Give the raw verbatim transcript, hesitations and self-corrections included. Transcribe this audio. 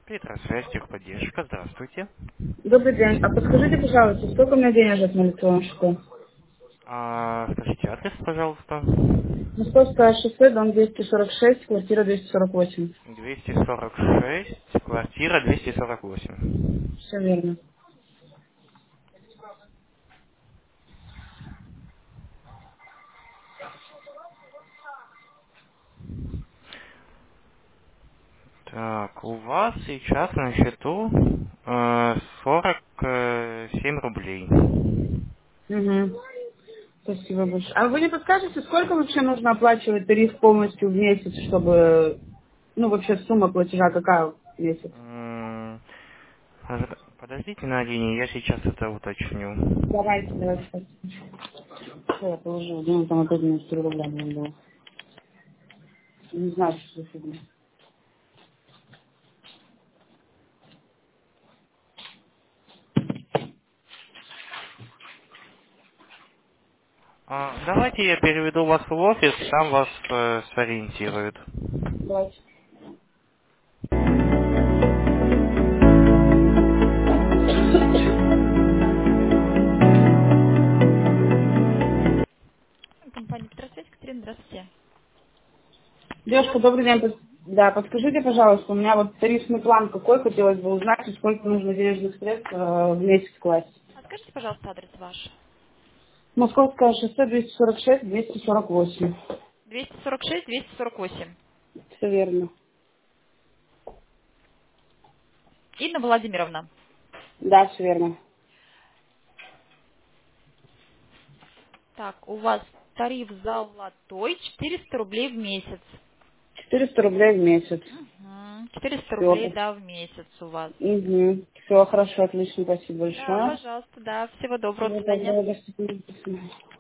Петросвязь, техподдержка, здравствуйте. Добрый день. А подскажите, пожалуйста, сколько у меня денежек на электронном счету? А, скажите адрес, пожалуйста. Московское шоссе, дом двести сорок шесть, квартира двести сорок восемь. двести сорок шесть, квартира двести сорок восемь. Все верно. Так, у вас сейчас на счету э, сорок семь рублей. Угу. Спасибо большое. А вы не подскажете, сколько вообще нужно оплачивать тариф полностью в месяц, чтобы, ну, вообще сумма платежа какая в месяц? М, ожида- Подождите на линии, я сейчас это уточню. Давайте, давайте. Что я положила? Ну, там опять минус три рубля мне было. Не знаю, что за фигня. А, давайте я переведу вас в офис, там вас э, сориентируют. Давайте. Компания Петросвязь, Катерина, здравствуйте. Девушка, добрый день. Под- Да, подскажите, пожалуйста, у меня вот тарифный план какой, хотелось бы узнать, и сколько нужно денежных средств э, в месяц класть. А скажите, пожалуйста, адрес ваш. Московское шоссе двести сорок шесть двести сорок восемь. двести сорок шесть двести сорок восемь. Все верно. Инна Владимировна. Да, все верно. Так, у вас тариф золотой четыреста рублей в месяц. Четыреста рублей в месяц. Угу. четыреста рублей, Все. да, в месяц у вас. Угу. Все хорошо, отлично, спасибо Да, большое. пожалуйста, да. Всего доброго, до Всего свидания. доброго, до свидания.